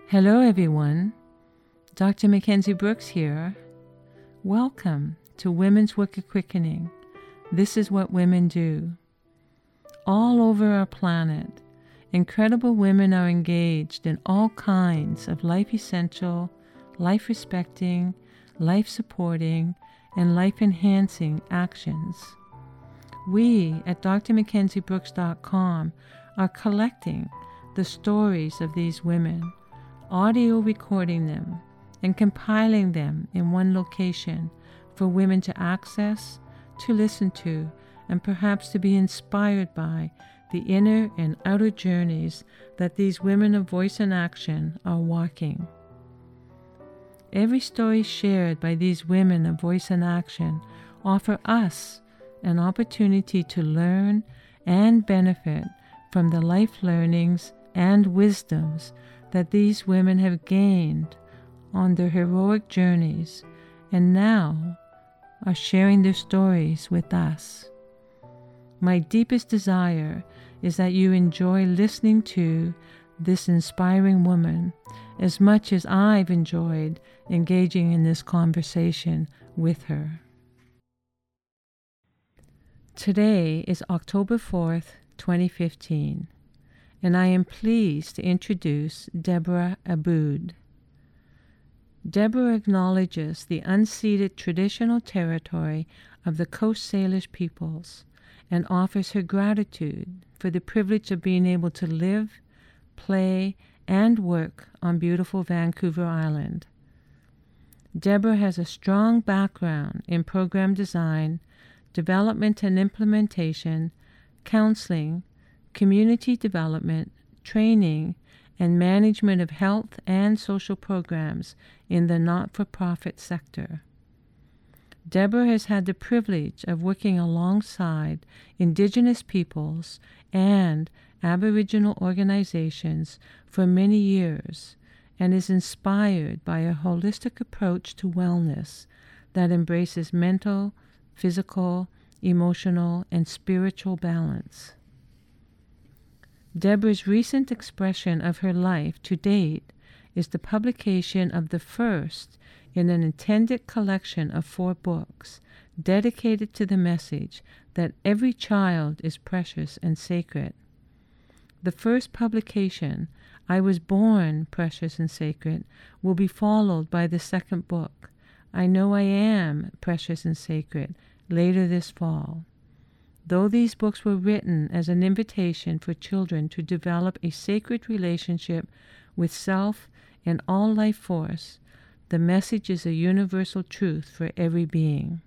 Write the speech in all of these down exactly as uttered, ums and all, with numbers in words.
Hello everyone, Doctor Mackenzie Brooks here. Welcome to Women's Wicked Quickening. This is what women do. All over our planet, incredible women are engaged in all kinds of life-essential, life-respecting, life-supporting, and life-enhancing actions. We at D R mackenzie brooks dot com are collecting the stories of these women, audio recording them, and compiling them in one location for women to access, to listen to, and perhaps to be inspired by the inner and outer journeys that these women of voice and action are walking. Every story shared by these women of voice and action offer us an opportunity to learn and benefit from the life learnings and wisdoms that these women have gained on their heroic journeys and now are sharing their stories with us. My deepest desire is that you enjoy listening to this inspiring woman as much as I've enjoyed engaging in this conversation with her. Today is October fourth, twenty fifteen. And I am pleased to introduce Deborah Aboud. Deborah acknowledges the unceded traditional territory of the Coast Salish peoples and offers her gratitude for the privilege of being able to live, play, and work on beautiful Vancouver Island. Deborah has a strong background in program design, development and implementation, counseling, community development, training, and management of health and social programs in the not-for-profit sector. Deborah has had the privilege of working alongside Indigenous peoples and Aboriginal organizations for many years and is inspired by a holistic approach to wellness that embraces mental, physical, emotional, and spiritual balance. Deborah's recent expression of her life to date is the publication of the first in an intended collection of four books dedicated to the message that every child is precious and sacred. The first publication, I Was Born Precious and Sacred, will be followed by the second book, I Know I Am Precious and Sacred, later this fall. Though these books were written as an invitation for children to develop a sacred relationship with self and all life force, the message is a universal truth for every being.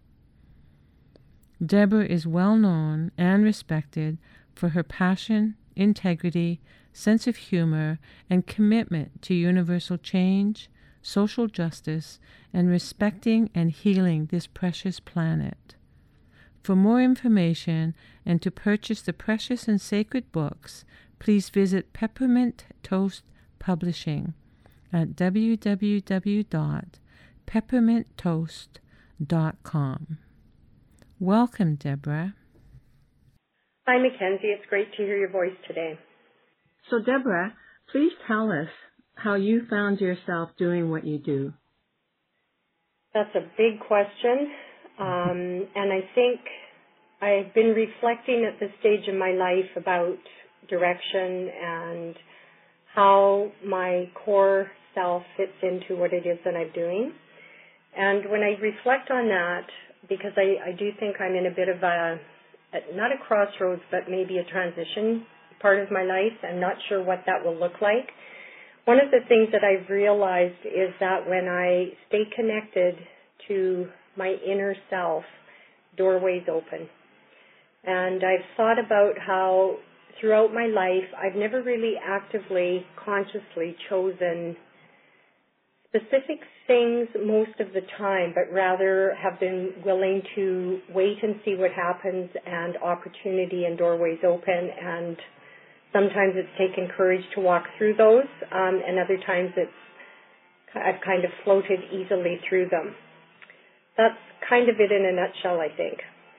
Deborah is well known and respected for her passion, integrity, sense of humor, and commitment to universal change, social justice, and respecting and healing this precious planet. For more information and to purchase the precious and sacred books, please visit Peppermint Toast Publishing at w w w dot peppermint toast dot com. Welcome, Deborah. Hi, Mackenzie. It's great to hear your voice today. So, Deborah, please tell us how you found yourself doing what you do. That's a big question. Um, and I think I've been reflecting at this stage in my life about direction and how my core self fits into what it is that I'm doing. And when I reflect on that, because I, I do think I'm in a bit of a, not a crossroads, but maybe a transition part of my life. I'm not sure what that will look like. One of the things that I've realized is that when I stay connected to my inner self, doorways open. And I've thought about how throughout my life, I've never really actively, consciously chosen specific things most of the time, but rather have been willing to wait and see what happens and opportunity and doorways open. And sometimes it's taken courage to walk through those, um, and other times it's I've kind of floated easily through them. That's kind of it in a nutshell, I think.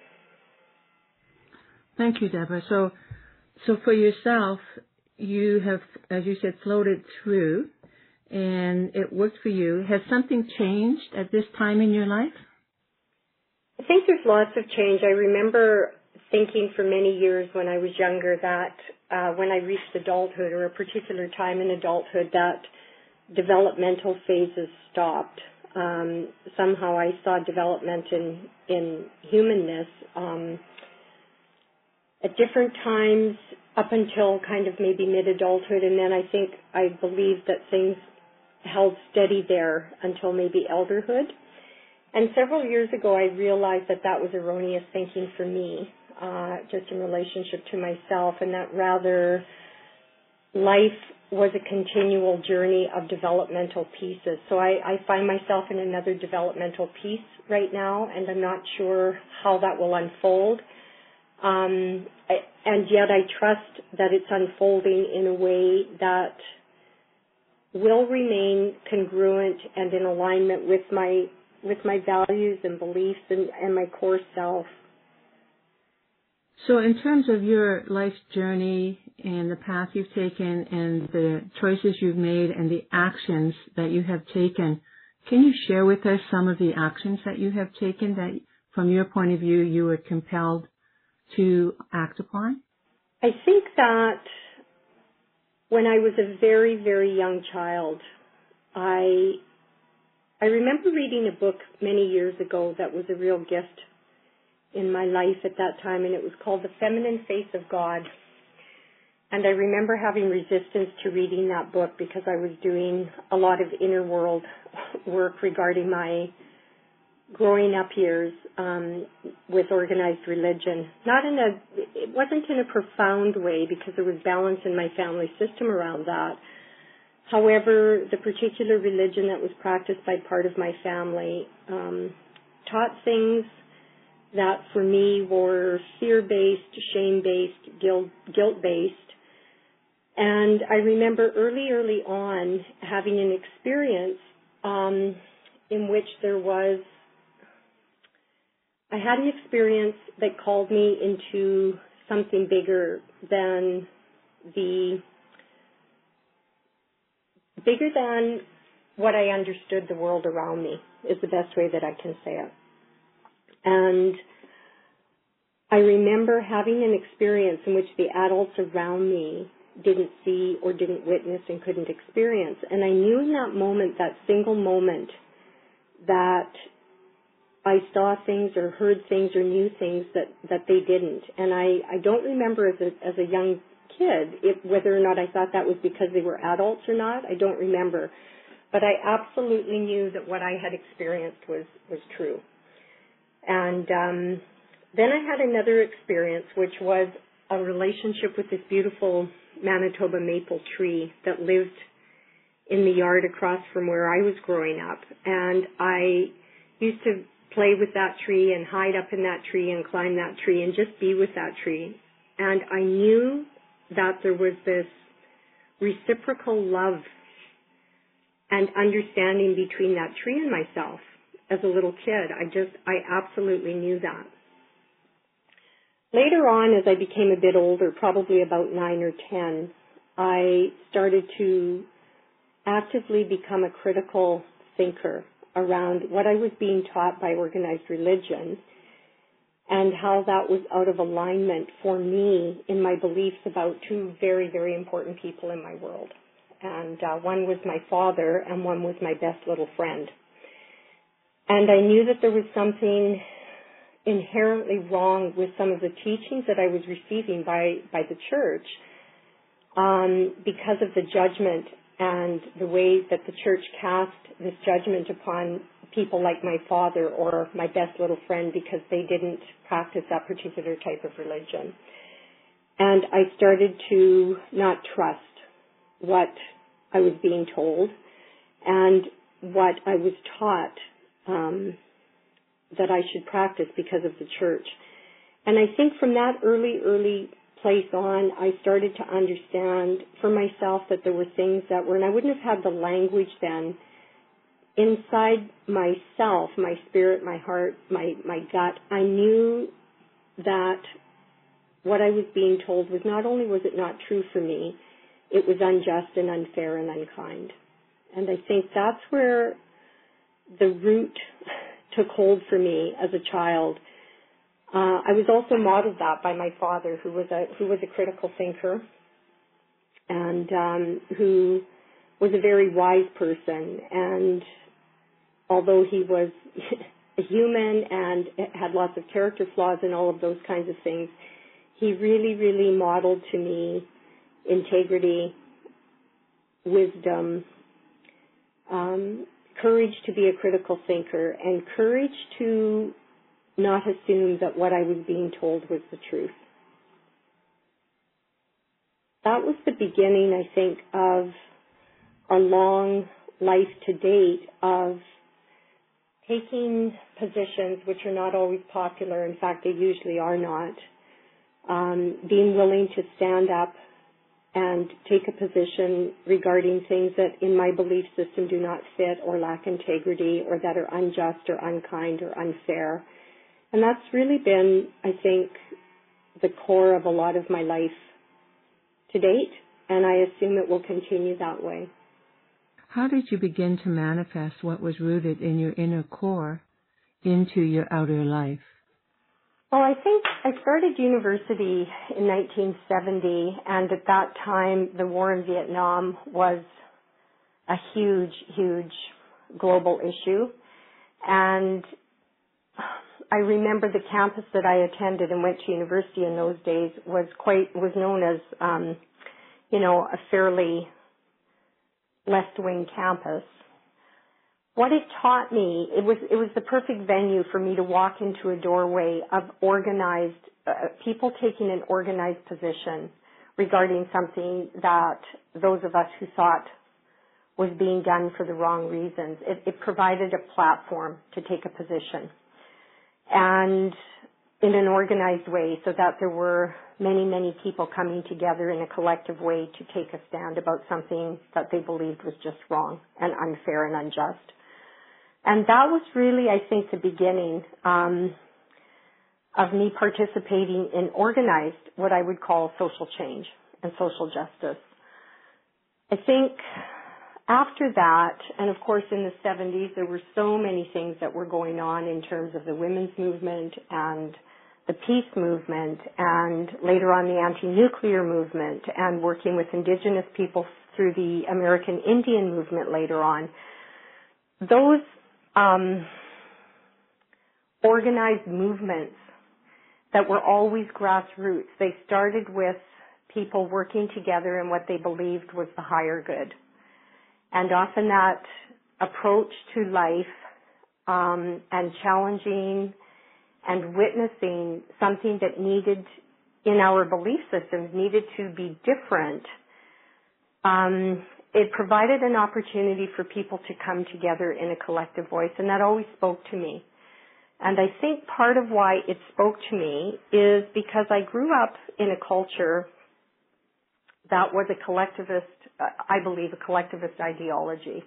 Thank you, Deborah. So, so for yourself, you have, as you said, floated through, and it worked for you. Has something changed at this time in your life? I think there's lots of change. I remember thinking for many years when I was younger that uh, when I reached adulthood or a particular time in adulthood that developmental phases stopped. Um, somehow I saw development in, in humanness um, at different times up until kind of maybe mid-adulthood, and then I think I believed that things held steady there until maybe elderhood. And several years ago I realized that that was erroneous thinking for me, uh, just in relationship to myself, and that rather life was a continual journey of developmental pieces. So I, I find myself in another developmental piece right now, and I'm not sure how that will unfold. Um, I, and yet I trust that it's unfolding in a way that will remain congruent and in alignment with my with my values and beliefs and, and my core self. So in terms of your life's journey and the path you've taken and the choices you've made and the actions that you have taken, can you share with us some of the actions that you have taken that, from your point of view, you were compelled to act upon? I think that when I was a very, very young child, I I remember reading a book many years ago that was a real gift in my life at that time, and it was called The Feminine Face of God. And I remember having resistance to reading that book because I was doing a lot of inner world work regarding my growing up years um, with organized religion. Not in a, it wasn't in a profound way because there was balance in my family system around that. However, the particular religion that was practiced by part of my family um, taught things that for me were fear-based, shame-based, guilt, guilt-based. And I remember early, early on having an experience um, in which there was, I had an experience that called me into something bigger than the, bigger than what I understood the world around me is the best way that I can say it. And I remember having an experience in which the adults around me didn't see or didn't witness and couldn't experience. And I knew in that moment, that single moment, that I saw things or heard things or knew things that, that they didn't. And I, I don't remember as a, as a young kid if, whether or not I thought that was because they were adults or not. I don't remember. But I absolutely knew that what I had experienced was, was true. And um, then I had another experience, which was a relationship with this beautiful Manitoba maple tree that lived in the yard across from where I was growing up. And I used to play with that tree and hide up in that tree and climb that tree and just be with that tree. And I knew that there was this reciprocal love and understanding between that tree and myself. As a little kid, I just, I absolutely knew that. Later on, as I became a bit older, probably about nine or ten, I started to actively become a critical thinker around what I was being taught by organized religion and how that was out of alignment for me in my beliefs about two very, very important people in my world. And uh, one was my father and one was my best little friend. And I knew that there was something inherently wrong with some of the teachings that I was receiving by, by the church um, because of the judgment and the way that the church cast this judgment upon people like my father or my best little friend because they didn't practice that particular type of religion. And I started to not trust what I was being told and what I was taught Um, that I should practice because of the church. And I think from that early, early place on, I started to understand for myself that there were things that were, and I wouldn't have had the language then, inside myself, my spirit, my heart, my, my gut, I knew that what I was being told was not only was it not true for me, it was unjust and unfair and unkind. And I think that's where the root took hold for me as a child. Uh, I was also modeled that by my father, who was a who was a critical thinker, and um, who was a very wise person. And although he was a human and had lots of character flaws and all of those kinds of things, he really, really modeled to me integrity, wisdom, um, courage to be a critical thinker, and courage to not assume that what I was being told was the truth. That was the beginning, I think, of a long life to date of taking positions which are not always popular. In fact, they usually are not. Um, being willing to stand up and take a position regarding things that in my belief system do not fit or lack integrity or that are unjust or unkind or unfair. And that's really been, I think, the core of a lot of my life to date, and I assume it will continue that way. How did you begin to manifest what was rooted in your inner core into your outer life? Well, I think I started university in nineteen seventy, and at that time, the war in Vietnam was a huge, huge global issue. And I remember the campus that I attended and went to university in those days was quite, was known as, um, you know, a fairly left-wing campus. What it taught me, it was it was the perfect venue for me to walk into a doorway of organized, uh, people taking an organized position regarding something that those of us who thought was being done for the wrong reasons. It, it provided a platform to take a position, and in an organized way, so that there were many, many people coming together in a collective way to take a stand about something that they believed was just wrong and unfair and unjust. And that was really, I think, the beginning um, of me participating in organized, what I would call social change and social justice. I think after that, and of course in the seventies, there were so many things that were going on in terms of the women's movement and the peace movement, and later on the anti-nuclear movement, and working with indigenous people through the American Indian movement later on. Those um, organized movements that were always grassroots, they started with people working together in what they believed was the higher good. And often that approach to life um, and challenging and witnessing something that needed, in our belief systems, needed to be different, um, it provided an opportunity for people to come together in a collective voice, and that always spoke to me. And I think part of why it spoke to me is because I grew up in a culture that was a collectivist, uh, I believe, a collectivist ideology,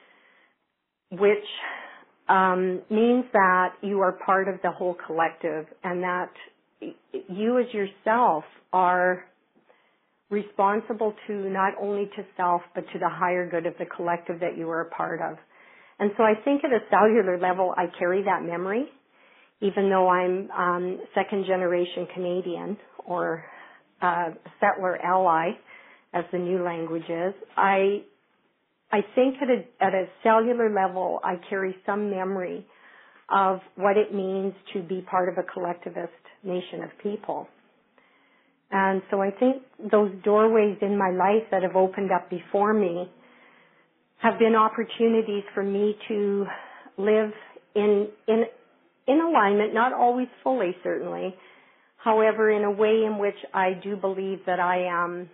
which um, means that you are part of the whole collective, and that you as yourself are responsible to not only to self but to the higher good of the collective that you are a part of. And so I think at a cellular level I carry that memory, even though I'm um, second generation Canadian, or uh, settler ally as the new language is. I I think at a, at a cellular level I carry some memory of what it means to be part of a collectivist nation of people. And so I think those doorways in my life that have opened up before me have been opportunities for me to live in in in alignment, not always fully, certainly, however, in a way in which I do believe that I am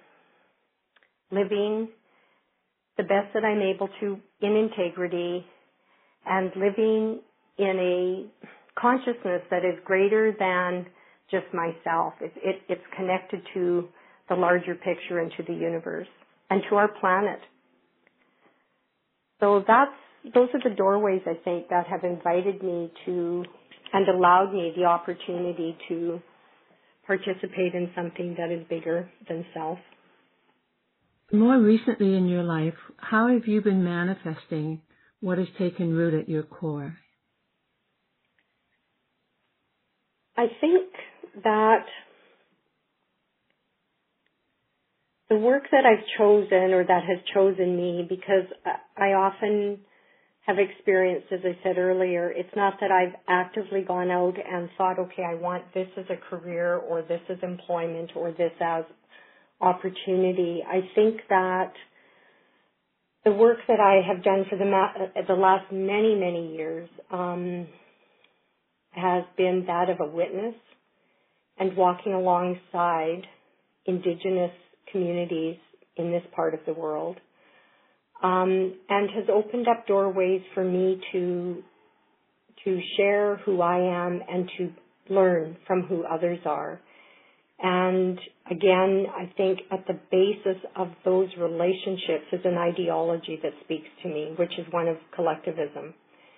living the best that I'm able to in integrity and living in a consciousness that is greater than just myself. It, it, it's connected to the larger picture and to the universe and to our planet. So that's, those are the doorways, I think, that have invited me to and allowed me the opportunity to participate in something that is bigger than self. More recently in your life, how have you been manifesting what has taken root at your core? I think that the work that I've chosen or that has chosen me, because I often have experienced, as I said earlier, it's not that I've actively gone out and thought, okay, I want this as a career or this as employment or this as opportunity. I think that the work that I have done for the, ma- the last many, many years um, has been that of a witness and walking alongside Indigenous communities in this part of the world, um, and has opened up doorways for me to to share who I am and to learn from who others are. And again, I think at the basis of those relationships is an ideology that speaks to me, which is one of collectivism.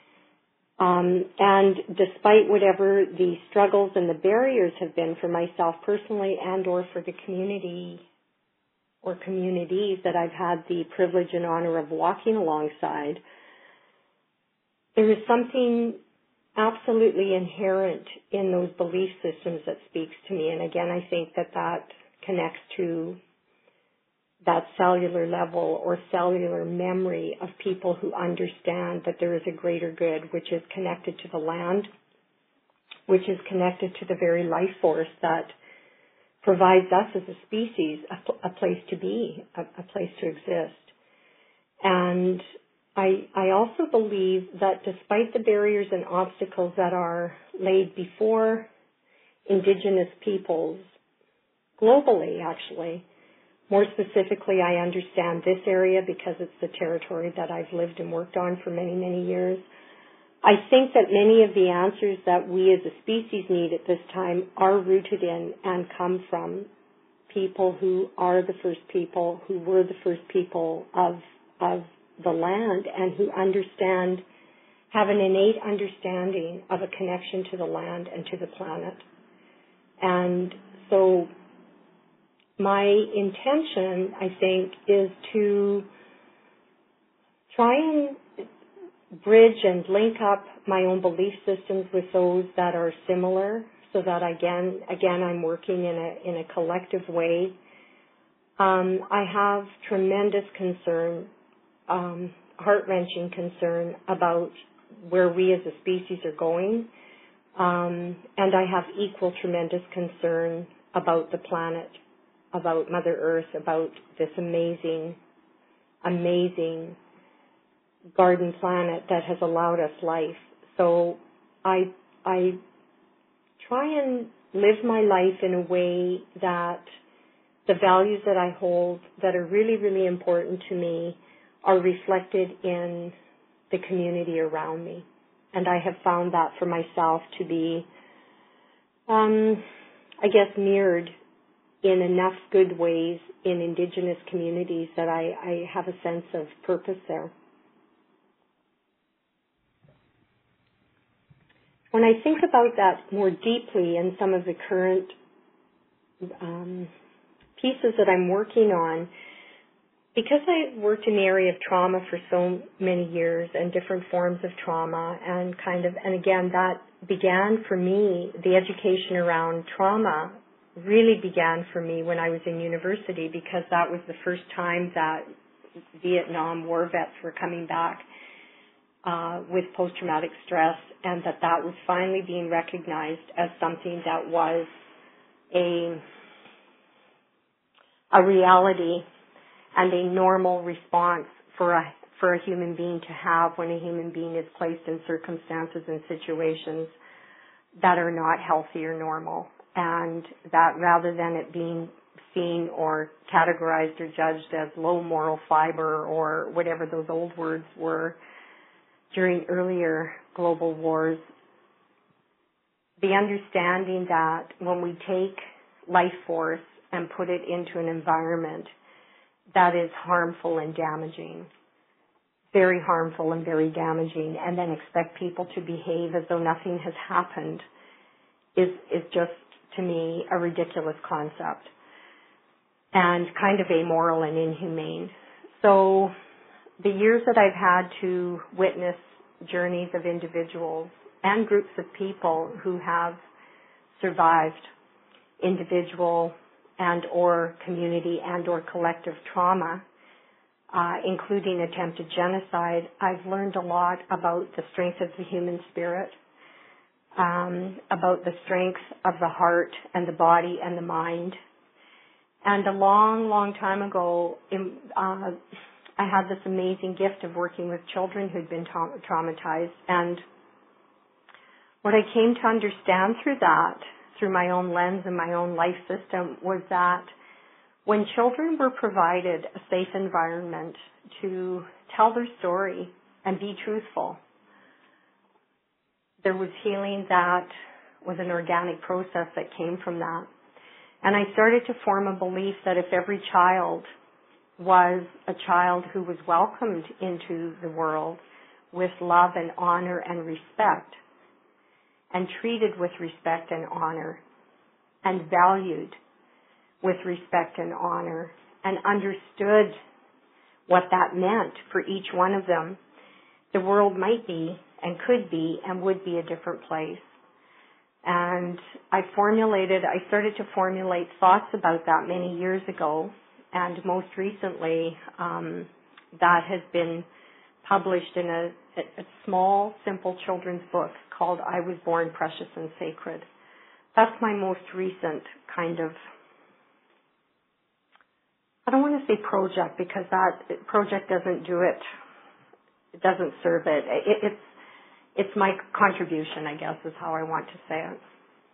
Um, and despite whatever the struggles and the barriers have been for myself personally and or for the community or communities that I've had the privilege and honor of walking alongside, there is something absolutely inherent in those belief systems that speaks to me. And again, I think that that connects to that cellular level or cellular memory of people who understand that there is a greater good, which is connected to the land, which is connected to the very life force that provides us as a species a, a place to be, a, a place to exist. And I, I also believe that despite the barriers and obstacles that are laid before Indigenous peoples, globally actually, more specifically I understand this area because it's the territory that I've lived and worked on for many, many years. I think that many of the answers that we as a species need at this time are rooted in and come from people who are the first people, who were the first people of of the land and who understand, have an innate understanding of a connection to the land and to the planet. And so my intention, I think, is to try and bridge and link up my own belief systems with those that are similar so that again, again I'm working in a, in a collective way. Um, I have tremendous concern, um, heart-wrenching concern about where we as a species are going. Um, and I have equal tremendous concern about the planet, about Mother Earth, about this amazing, amazing garden planet that has allowed us life. So I, I try and live my life in a way that the values that I hold that are really, really important to me are reflected in the community around me. And I have found that for myself to be, um, I guess, mirrored in enough good ways in Indigenous communities that I, I have a sense of purpose there. When I think about that more deeply in some of the current um, pieces that I'm working on, because I worked in the area of trauma for so many years and different forms of trauma and kind of, and again, that began for me, the education around trauma really began for me when I was in university because that was the first time that Vietnam War vets were coming back uh, with post-traumatic stress and that that was finally being recognized as something that was a, a reality and a normal response for a for a human being to have when a human being is placed in circumstances and situations that are not healthy or normal. And that rather than it being seen or categorized or judged as low moral fiber or whatever those old words were during earlier global wars, the understanding that when we take life force and put it into an environment that is harmful and damaging, very harmful and very damaging, and then expect people to behave as though nothing has happened is, is just, to me, a ridiculous concept. and kind of amoral and inhumane. So the years that I've had to witness journeys of individuals and groups of people who have survived individual and or community and or collective trauma, uh, including attempted genocide, I've learned a lot about the strength of the human spirit, um, about the strength of the heart and the body and the mind. And a long, long time ago, in, uh, I had this amazing gift of working with children who'd been tra- traumatized. And what I came to understand through that, through my own lens and my own life system, was that when children were provided a safe environment to tell their story and be truthful, there was healing that was an organic process that came from that. And I started to form a belief that if every child was a child who was welcomed into the world with love and honor and respect, and treated with respect and honor, and valued with respect and honor, and understood what that meant for each one of them, the world might be and could be and would be a different place. And I formulated, I started to formulate thoughts about that many years ago, and most recently um, that has been published in a, a small, simple children's book called I Was Born Precious and Sacred. That's my most recent kind of, I don't want to say project, because that project doesn't do it, it doesn't serve it. it it's It's my contribution, I guess, is how I want to say it.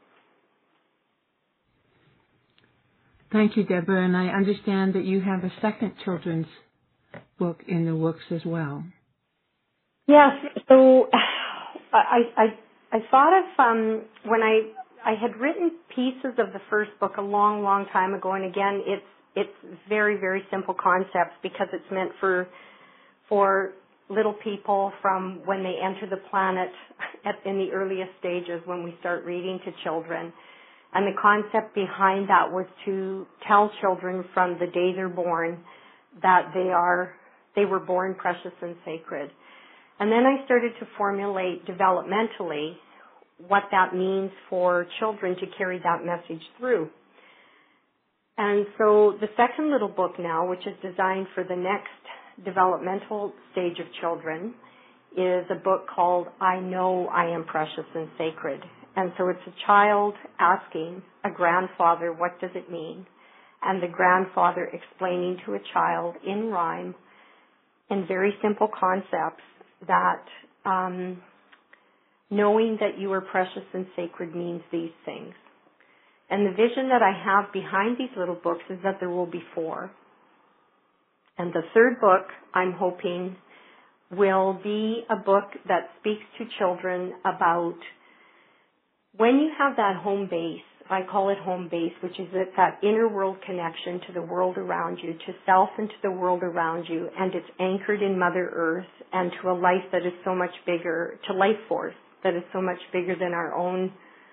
Thank you, Deborah. And I understand that you have a second children's book in the works as well. Yes. So I I, I thought of um, when I I had written pieces of the first book a long, long time ago, and again, it's it's very, very simple concepts because it's meant for for little people from when they enter the planet at, in the earliest stages when we start reading to children. And the concept behind that was to tell children from the day they're born that they are, they were born precious and sacred. And then I started to formulate developmentally what that means for children to carry that message through. And so the second little book now, which is designed for the next developmental stage of children, is a book called I Know I Am Precious and Sacred. And so it's a child asking a grandfather, what does it mean? And the grandfather explaining to a child in rhyme, in very simple concepts, that um, knowing that you are precious and sacred means these things. And the vision that I have behind these little books is that there will be four. And the third book, I'm hoping, will be a book that speaks to children about when you have that home base, I call it home base, which is that inner world connection to the world around you, to self and to the world around you, and it's anchored in Mother Earth and to a life that is so much bigger, to life force that is so much bigger than our own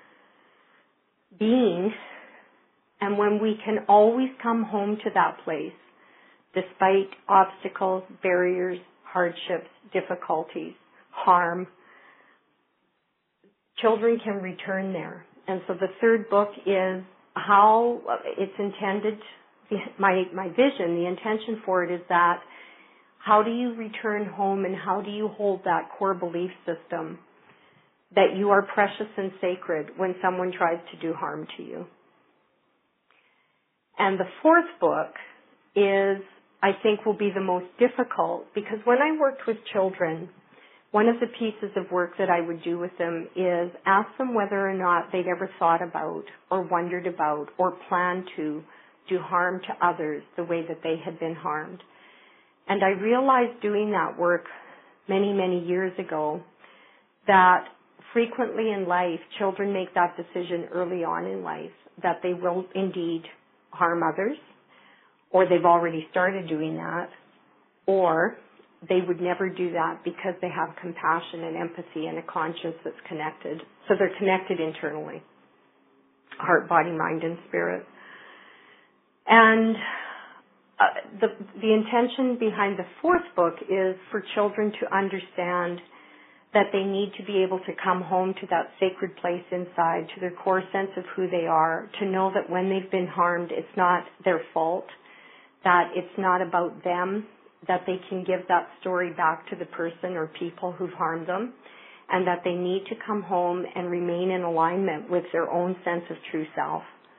being. And when we can always come home to that place, despite obstacles, barriers, hardships, difficulties, harm, children can return there. And so the third book is how it's intended, my, my vision, the intention for it is that how do you return home and how do you hold that core belief system that you are precious and sacred when someone tries to do harm to you. And the fourth book is, I think, will be the most difficult, because when I worked with children, one of the pieces of work that I would do with them is ask them whether or not they'd ever thought about or wondered about or planned to do harm to others the way that they had been harmed. And I realized doing that work many, many years ago that frequently in life, children make that decision early on in life that they will indeed harm others, or they've already started doing that, or they would never do that because they have compassion and empathy and a conscience that's connected. So they're connected internally, heart, body, mind, and spirit. And uh, the, the intention behind the fourth book is for children to understand that they need to be able to come home to that sacred place inside, to their core sense of who they are, to know that when they've been harmed, it's not their fault, that it's not about them, that they can give that story back to the person or people who've harmed them, and that they need to come home and remain in alignment with their own sense of true self,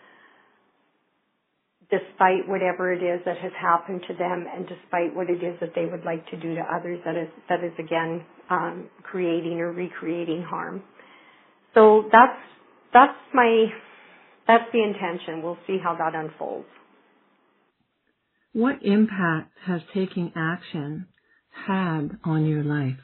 despite whatever it is that has happened to them and despite what it is that they would like to do to others that is, that is again, um, creating or recreating harm. So that's, that's my, that's the intention. We'll see how that unfolds. What impact has taking action had on your life?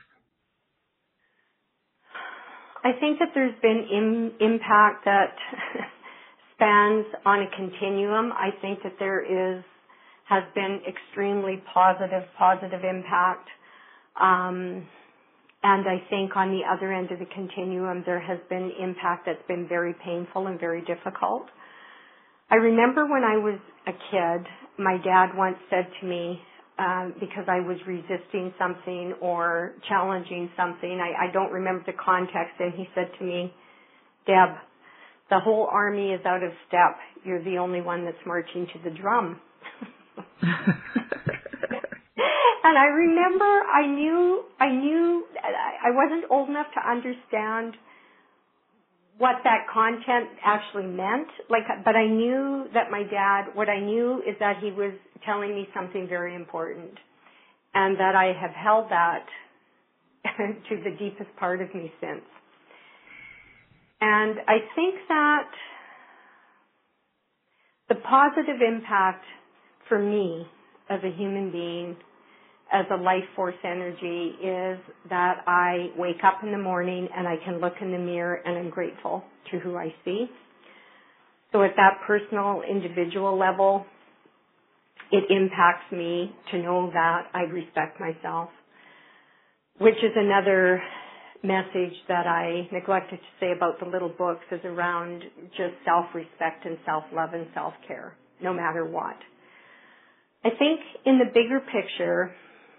I think that there's been im- impact that spans on a continuum. I think that there is, has been extremely positive, positive impact. Um, and I think on the other end of the continuum, there has been impact that's been very painful and very difficult. I remember when I was a kid, my dad once said to me, um, because I was resisting something or challenging something, I, I don't remember the context, and he said to me, Deb, the whole army is out of step. You're the only one that's marching to the drum. And I remember I knew, I knew, I wasn't old enough to understand what that content actually meant, like, but I knew that my dad, what I knew is that he was telling me something very important, and that I have held that to the deepest part of me since. And I think that the positive impact for me as a human being, as a life force energy, is that I wake up in the morning and I can look in the mirror and I'm grateful to who I see. So at that personal, individual level, it impacts me to know that I respect myself, which is another message that I neglected to say about the little books, is around just self-respect and self-love and self-care, no matter what. I think in the bigger picture,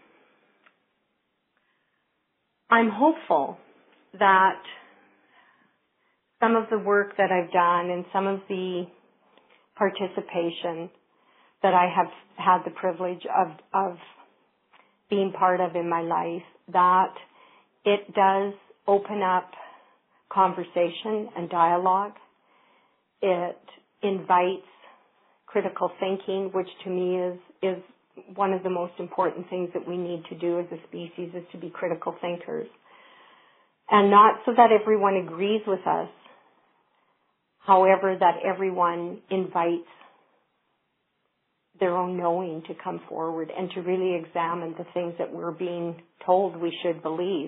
I'm hopeful that some of the work that I've done and some of the participation that I have had the privilege of, of being part of in my life, that it does open up conversation and dialogue. It invites critical thinking, which to me is, is one of the most important things that we need to do as a species, is to be critical thinkers. And not so that everyone agrees with us, however, that everyone invites their own knowing to come forward and to really examine the things that we're being told we should believe.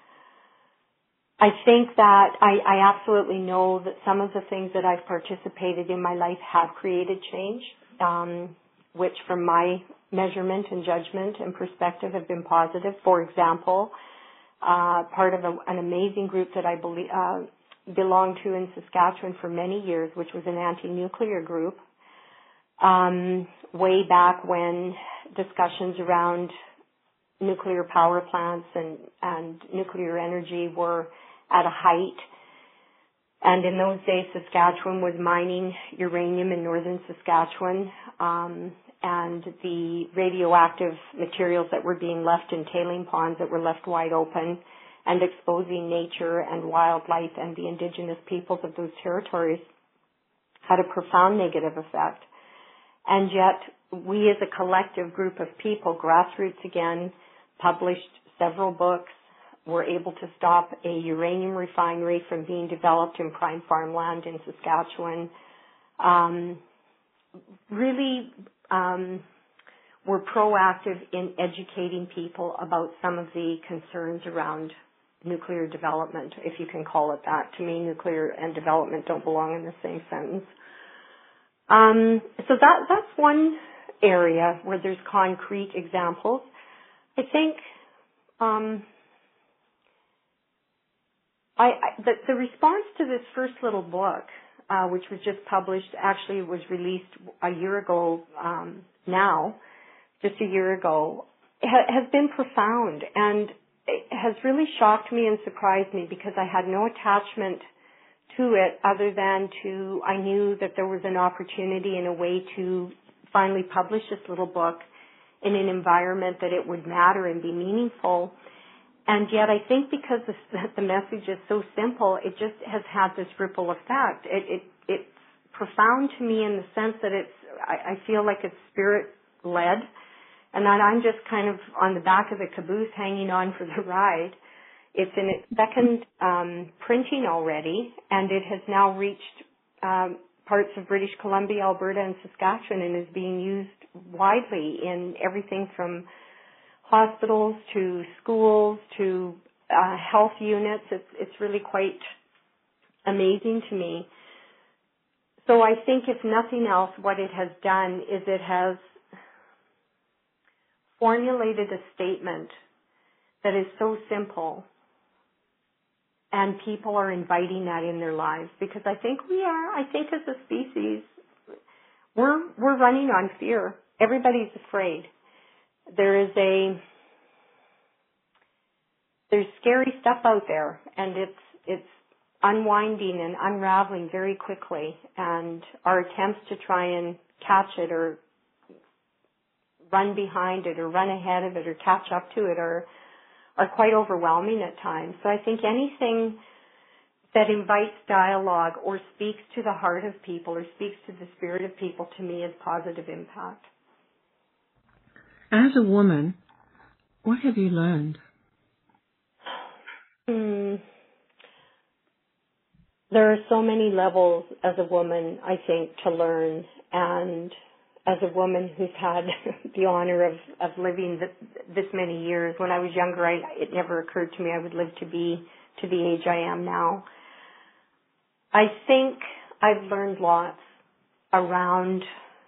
I think that I, I absolutely know that some of the things that I've participated in my life have created change, um, which from my measurement and judgment and perspective have been positive. For example, uh, part of a, an amazing group that I believe, uh, belonged to in Saskatchewan for many years, which was an anti-nuclear group, um, way back when discussions around nuclear power plants and, and nuclear energy were at a height. And in those days, Saskatchewan was mining uranium in northern Saskatchewan, um, and the radioactive materials that were being left in tailing ponds that were left wide open and exposing nature and wildlife and the indigenous peoples of those territories had a profound negative effect. And yet, we as a collective group of people, grassroots again, published several books, were able to stop a uranium refinery from being developed in prime farmland in Saskatchewan. Um, really um, were proactive in educating people about some of the concerns around nuclear development, if you can call it that. To me, nuclear and development don't belong in the same sentence. Um, so that that's one area where there's concrete examples. I think um, I, I, the, the response to this first little book uh, which was just published, actually it was released a year ago um, now, just a year ago, ha- has been profound, and it has really shocked me and surprised me because I had no attachment to it other than to, I knew that there was an opportunity and a way to finally publish this little book in an environment that it would matter and be meaningful. And yet I think because the, the message is so simple, it just has had this ripple effect. It, it, it's profound to me in the sense that it's, I, I feel like it's spirit-led, and that I'm just kind of on the back of the caboose hanging on for the ride. It's in its second um, printing already, and it has now reached um, parts of British Columbia, Alberta, and Saskatchewan, and is being used widely in everything from hospitals to schools to uh, health units. It's, it's really quite amazing to me. So I think if nothing else, what it has done is it has formulated a statement that is so simple, and people are inviting that in their lives, because I think we are, I think as a species, we're, we're running on fear. Everybody's afraid. There is a, there's scary stuff out there, and it's, it's unwinding and unraveling very quickly, and our attempts to try and catch it or run behind it or run ahead of it or catch up to it are, are quite overwhelming at times. So I think anything that invites dialogue or speaks to the heart of people or speaks to the spirit of people, to me, is positive impact. As a woman, what have you learned? Hmm. There are so many levels as a woman, I think, to learn. And as a woman who's had the honor of, of living this, this many years, when I was younger, I, it never occurred to me I would live to be to the age I am now. I think I've learned lots around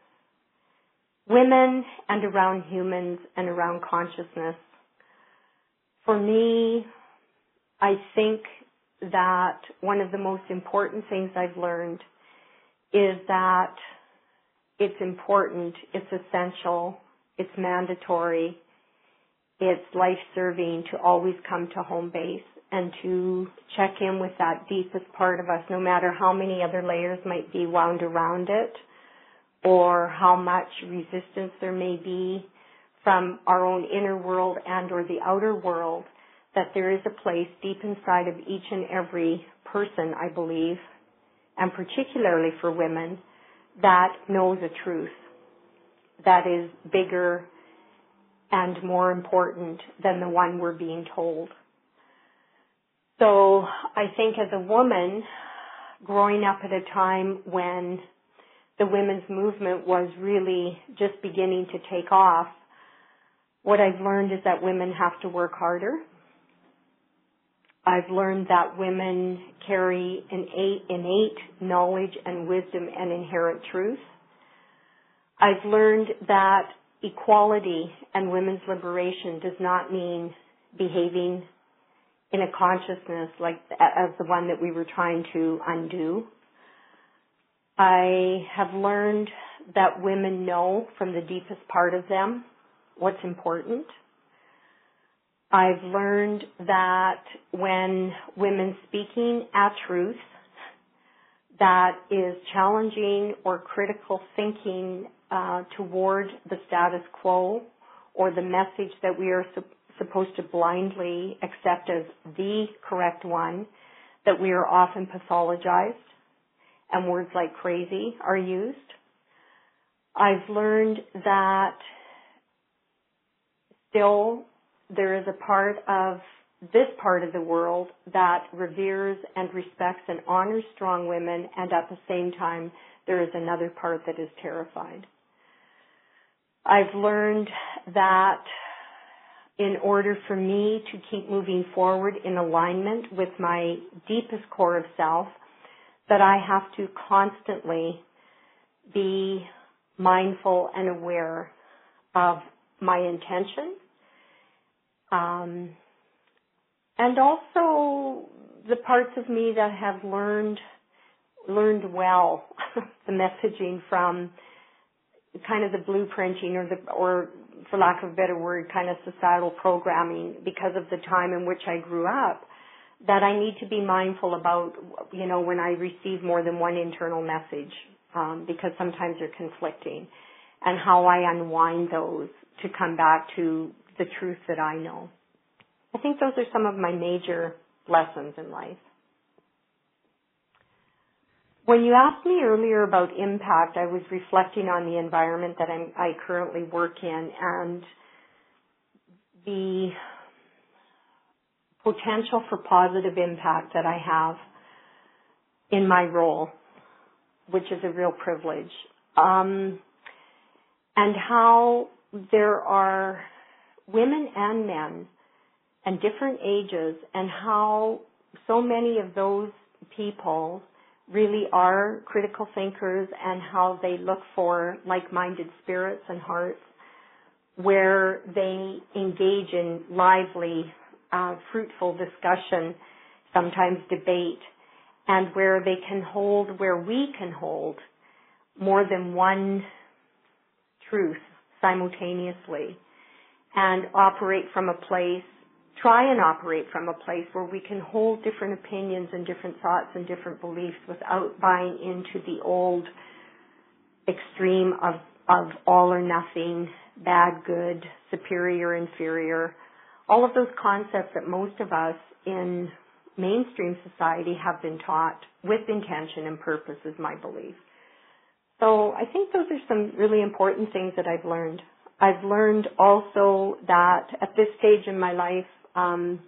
women and around humans and around consciousness. For me, I think that one of the most important things I've learned is that it's important, it's essential, it's mandatory, it's life-serving to always come to home base and to check in with that deepest part of us, no matter how many other layers might be wound around it, or how much resistance there may be from our own inner world and or the outer world, that there is a place deep inside of each and every person, I believe, and particularly for women, that knows a truth that is bigger and more important than the one we're being told. So I think as a woman, growing up at a time when the women's movement was really just beginning to take off, what I've learned is that women have to work harder. I've learned that women carry an innate knowledge and wisdom and inherent truth. I've learned that equality and women's liberation does not mean behaving in a consciousness like as the one that we were trying to undo. I have learned that women know from the deepest part of them what's important. I've learned that when women speaking a truth that is challenging or critical thinking uh, toward the status quo or the message that we are su- supposed to blindly accept as the correct one, that we are often pathologized and words like crazy are used. I've learned that still there is a part of this part of the world that reveres and respects and honors strong women, and at the same time there is another part that is terrified. I've learned that in order for me to keep moving forward in alignment with my deepest core of self, that I have to constantly be mindful and aware of my intention, um, and also the parts of me that have learned learned well the messaging from kind of the blueprinting or the, or for lack of a better word, kind of societal programming because of the time in which I grew up, that I need to be mindful about, you know, when I receive more than one internal message, um, because sometimes they're conflicting, and how I unwind those to come back to the truth that I know. I think those are some of my major lessons in life. When you asked me earlier about impact, I was reflecting on the environment that I'm, I currently work in and the potential for positive impact that I have in my role, which is a real privilege, um, and how there are women and men and different ages, and how so many of those people really are critical thinkers, and how they look for like-minded spirits and hearts where they engage in lively, uh, fruitful discussion, sometimes debate, and where they can hold, where we can hold more than one truth simultaneously and operate from a place, try and operate from a place where we can hold different opinions and different thoughts and different beliefs without buying into the old extreme of, of all or nothing, bad, good, superior, inferior, all of those concepts that most of us in mainstream society have been taught with intention and purpose is my belief. So I think those are some really important things that I've learned. I've learned also that at this stage in my life, um,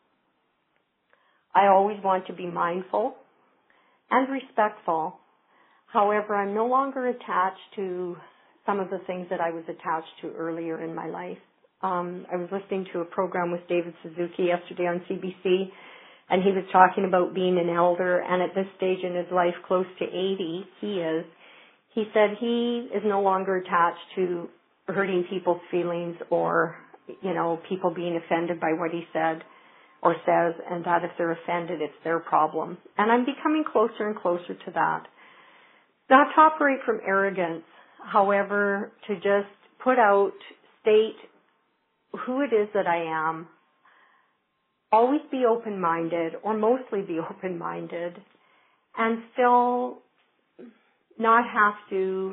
I always want to be mindful and respectful. However, I'm no longer attached to some of the things that I was attached to earlier in my life. Um, I was listening to a program with David Suzuki yesterday on C B C, and he was talking about being an elder, and at this stage in his life, close to eighty, he is. He said he is no longer attached to hurting people's feelings or, you know, people being offended by what he said or says, and that if they're offended, it's their problem. And I'm becoming closer and closer to that. Not to operate from arrogance, however, to just put out, state who it is that I am, always be open-minded, or mostly be open-minded, and still not have to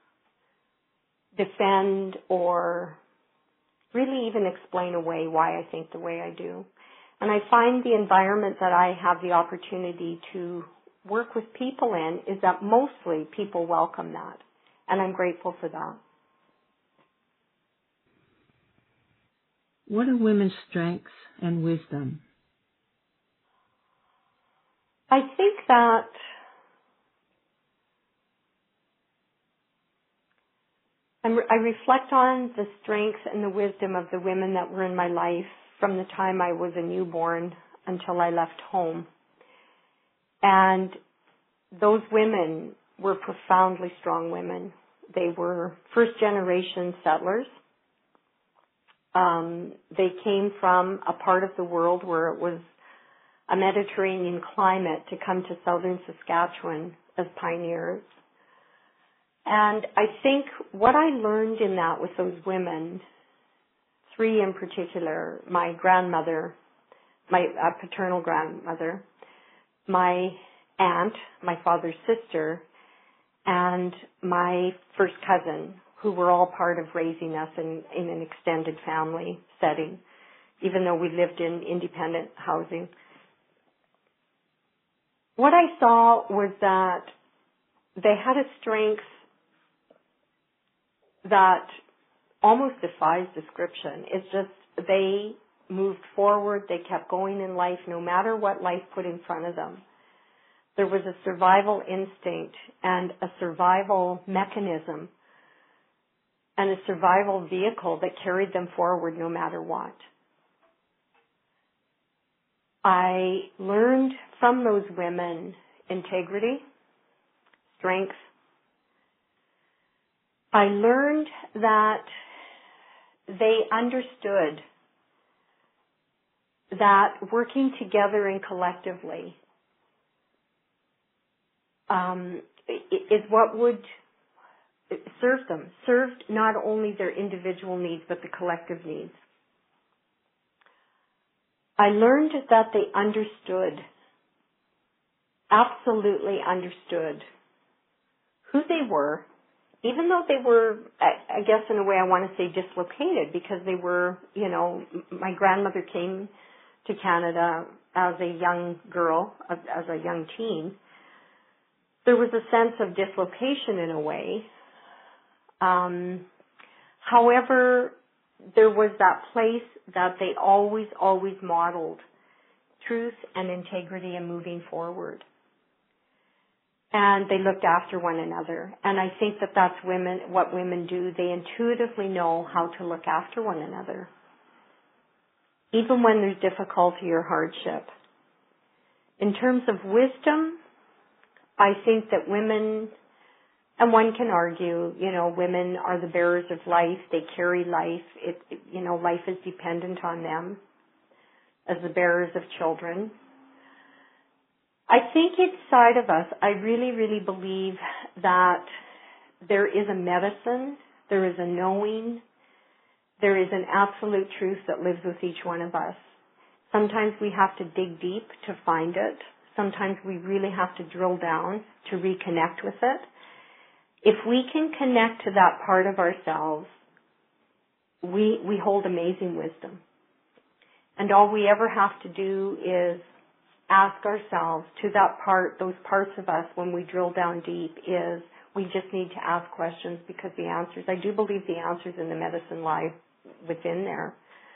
defend or really even explain away why I think the way I do. And I find the environment that I have the opportunity to work with people in is that mostly people welcome that. And I'm grateful for that. What are women's strengths and wisdom? I think that I'm, I reflect on the strength and the wisdom of the women that were in my life from the time I was a newborn until I left home. And those women were profoundly strong women. They were first-generation settlers. Um, they came from a part of the world where it was a Mediterranean climate to come to southern Saskatchewan as pioneers. And I think what I learned in that with those women, three in particular, my grandmother, my uh, paternal grandmother, my aunt, my father's sister, and my first cousin, who were all part of raising us in, in an extended family setting, even though we lived in independent housing. What I saw was that they had a strength that almost defies description. It's just they moved forward, they kept going in life no matter what life put in front of them. There was a survival instinct and a survival mechanism and a survival vehicle that carried them forward no matter what. I learned from those women integrity, strength. I learned that they understood that working together and collectively um, is what would serve them, served not only their individual needs, but the collective needs. I learned that they understood, absolutely understood who they were, even though they were, I guess in a way I want to say dislocated, because they were, you know, my grandmother came to Canada as a young girl, as a young teen. There was a sense of dislocation in a way. Um, however, there was that place that they always, always modeled truth and integrity and moving forward. And they looked after one another. And I think that that's women, what women do. They intuitively know how to look after one another, even when there's difficulty or hardship. In terms of wisdom, I think that women, and one can argue, you know, women are the bearers of life. They carry life. It, it, you know, life is dependent on them as the bearers of children. I think inside of us, I really, really believe that there is a medicine, there is a knowing, there is an absolute truth that lives with each one of us. Sometimes we have to dig deep to find it. Sometimes we really have to drill down to reconnect with it. If we can connect to that part of ourselves, we, we hold amazing wisdom. And all we ever have to do is ask ourselves to that part, those parts of us when we drill down deep, is we just need to ask questions, because the answers, I do believe the answers in the medicine lie within there.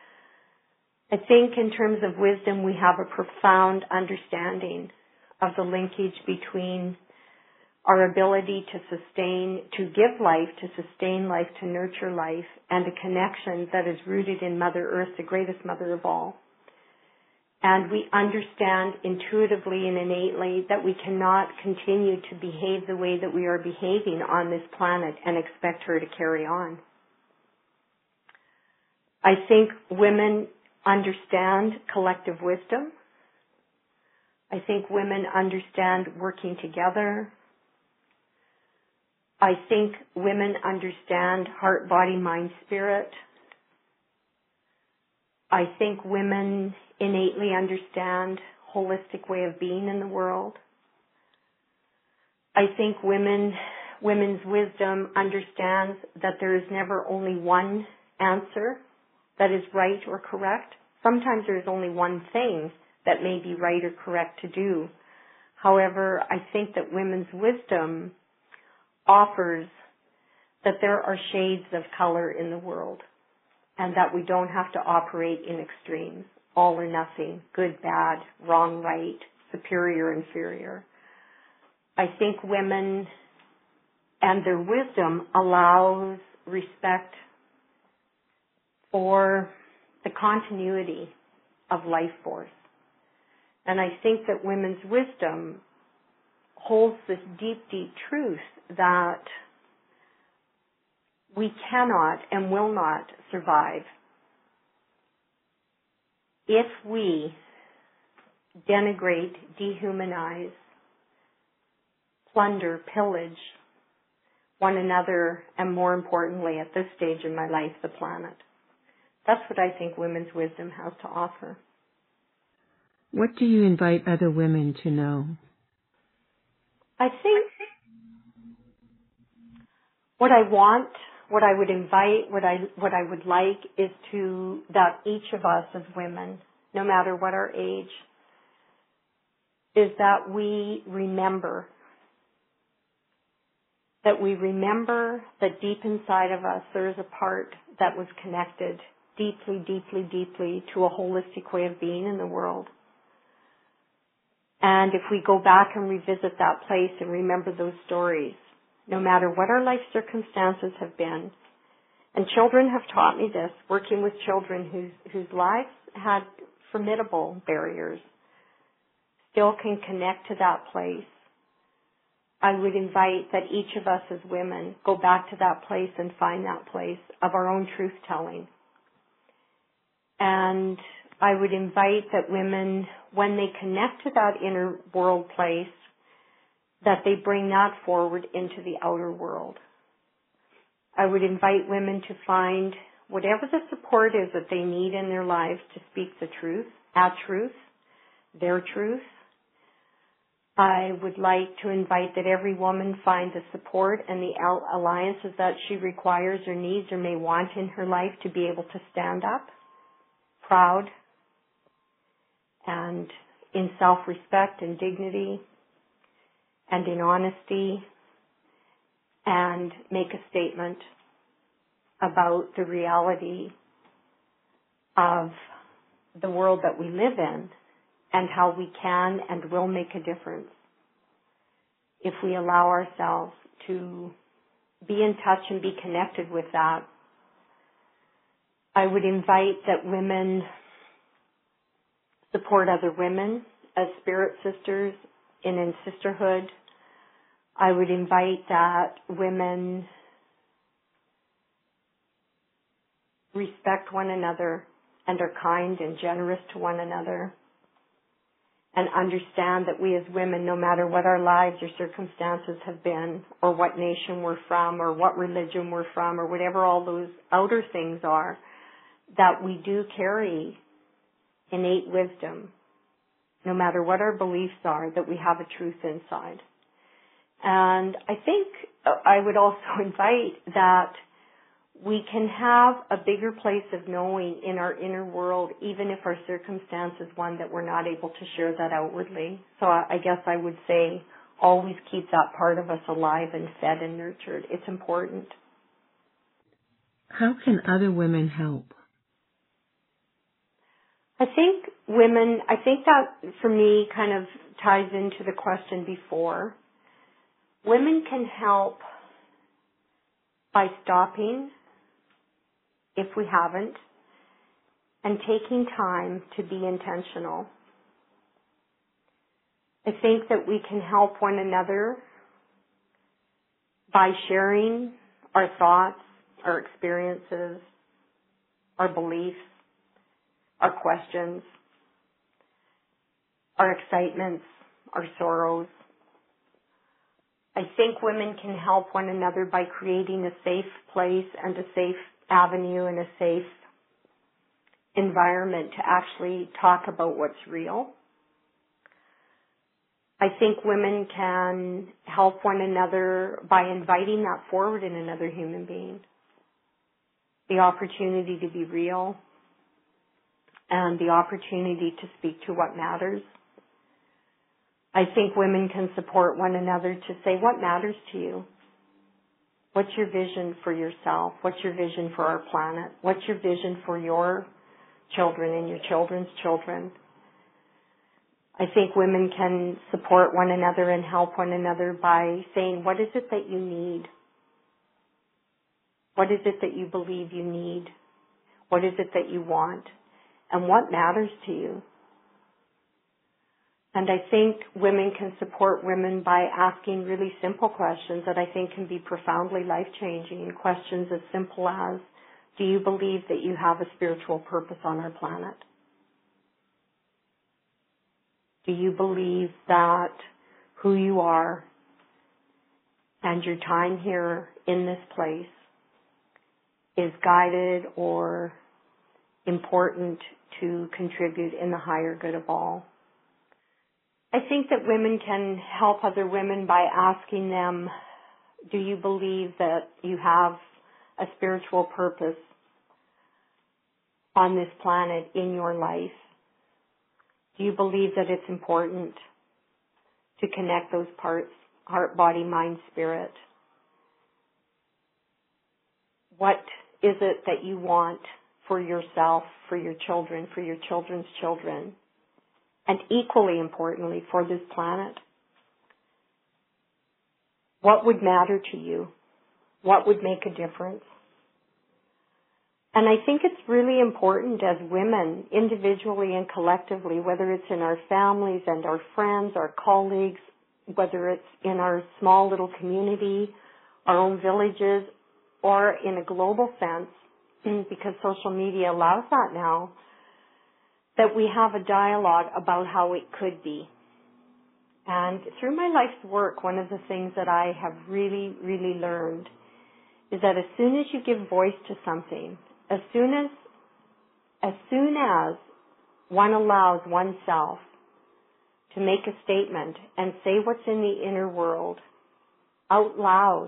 I think in terms of wisdom, we have a profound understanding of the linkage between our ability to sustain, to give life, to sustain life, to nurture life, and a connection that is rooted in Mother Earth, the greatest mother of all. And we understand intuitively and innately that we cannot continue to behave the way that we are behaving on this planet and expect her to carry on. I think women understand collective wisdom. I think women understand working together. I think women understand heart, body, mind, spirit. I think women innately understand holistic way of being in the world. I think women, women's wisdom understands that there is never only one answer that is right or correct. Sometimes there is only one thing that may be right or correct to do. However, I think that women's wisdom offers that there are shades of color in the world, and that we don't have to operate in extremes, all or nothing, good, bad, wrong, right, superior, inferior. I think women and their wisdom allows respect for the continuity of life force. And I think that women's wisdom holds this deep, deep truth that we cannot and will not survive if we denigrate, dehumanize, plunder, pillage one another, and more importantly, at this stage in my life, the planet. That's what I think women's wisdom has to offer. What do you invite other women to know? I think what I want, what I would invite, what I what I would like is to that each of us as women, no matter what our age, is that we remember that we remember that deep inside of us there is a part that was connected deeply, deeply, deeply to a holistic way of being in the world. And if we go back and revisit that place and remember those stories, no matter what our life circumstances have been, and children have taught me this, working with children whose, whose lives had formidable barriers, still can connect to that place. I would invite that each of us as women go back to that place and find that place of our own truth-telling. And I would invite that women, when they connect to that inner world place, that they bring that forward into the outer world. I would invite women to find whatever the support is that they need in their lives to speak the truth, our truth, their truth. I would like to invite that every woman find the support and the alliances that she requires or needs or may want in her life to be able to stand up, proud, and in self-respect and dignity, and in honesty, and make a statement about the reality of the world that we live in and how we can and will make a difference if we allow ourselves to be in touch and be connected with that. I would invite that women support other women as spirit sisters and in sisterhood. I would invite that women respect one another and are kind and generous to one another, and understand that we as women, no matter what our lives or circumstances have been, or what nation we're from, or what religion we're from, or whatever all those outer things are, that we do carry innate wisdom, no matter what our beliefs are, that we have a truth inside. And I think I would also invite that we can have a bigger place of knowing in our inner world, even if our circumstance is one that we're not able to share that outwardly. So I guess I would say always keep that part of us alive and fed and nurtured. It's important. How can other women help? I think women, I think that for me kind of ties into the question before. Women can help by stopping, if we haven't, and taking time to be intentional. I think that we can help one another by sharing our thoughts, our experiences, our beliefs, our questions, our excitements, our sorrows. I think women can help one another by creating a safe place and a safe avenue and a safe environment to actually talk about what's real. I think women can help one another by inviting that forward in another human being. The opportunity to be real and the opportunity to speak to what matters. I think women can support one another to say, what matters to you? What's your vision for yourself? What's your vision for our planet? What's your vision for your children and your children's children? I think women can support one another and help one another by saying, what is it that you need? What is it that you believe you need? What is it that you want? And what matters to you? And I think women can support women by asking really simple questions that I think can be profoundly life-changing. Questions as simple as, do you believe that you have a spiritual purpose on our planet? Do you believe that who you are and your time here in this place is guided or important to contribute in the higher good of all? I think that women can help other women by asking them, do you believe that you have a spiritual purpose on this planet in your life? Do you believe that it's important to connect those parts, heart, body, mind, spirit? What is it that you want for yourself, for your children, for your children's children? And equally importantly, for this planet. What would matter to you? What would make a difference? And I think it's really important as women, individually and collectively, whether it's in our families and our friends, our colleagues, whether it's in our small little community, our own villages, or in a global sense, because social media allows that now, that we have a dialogue about how it could be. And through my life's work, one of the things that I have really, really learned is that as soon as you give voice to something, as soon as, as soon as one allows oneself to make a statement and say what's in the inner world out loud,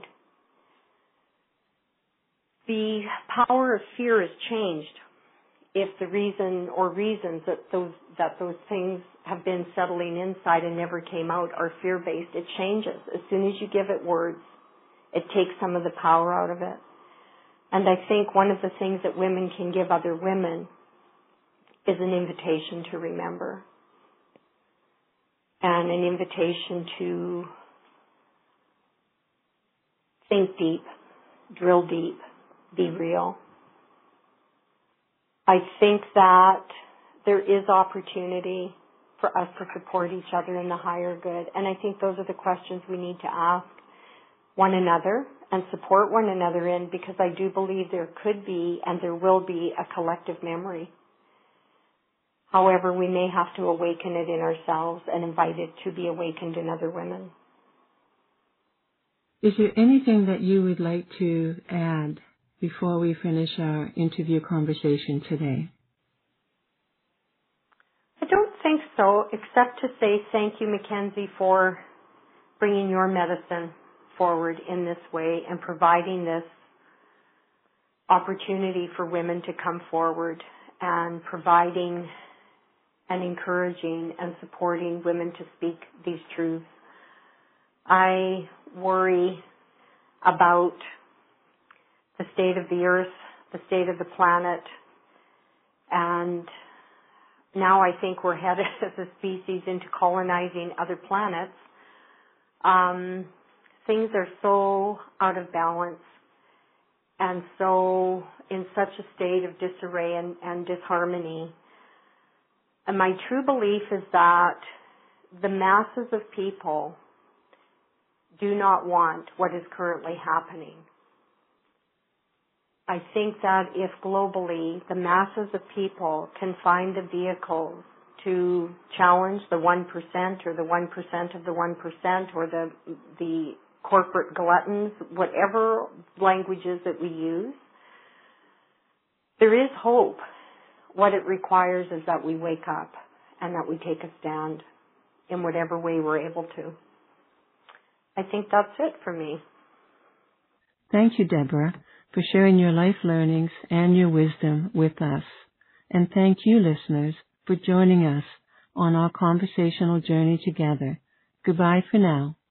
the power of fear is changed. If the reason or reasons that those that those things have been settling inside and never came out are fear-based, it changes. As soon as you give it words, it takes some of the power out of it. And I think one of the things that women can give other women is an invitation to remember. And an invitation to think deep, drill deep, be real. I think that there is opportunity for us to support each other in the higher good. And I think those are the questions we need to ask one another and support one another in, because I do believe there could be and there will be a collective memory. However, we may have to awaken it in ourselves and invite it to be awakened in other women. Is there anything that you would like to add before we finish our interview conversation today? I don't think so, except to say thank you, Mackenzie, for bringing your medicine forward in this way and providing this opportunity for women to come forward and providing and encouraging and supporting women to speak these truths. I worry about the state of the earth, the state of the planet, and now I think we're headed as a species into colonizing other planets. Um, things are so out of balance and so in such a state of disarray and, and disharmony. And my true belief is that the masses of people do not want what is currently happening. I think that if globally the masses of people can find the vehicles to challenge the one percent or the one percent of the one percent or the the corporate gluttons, whatever languages that we use, there is hope. What it requires is that we wake up and that we take a stand in whatever way we're able to. I think that's it for me. Thank you, Deborah, for sharing your life learnings and your wisdom with us. And thank you, listeners, for joining us on our conversational journey together. Goodbye for now.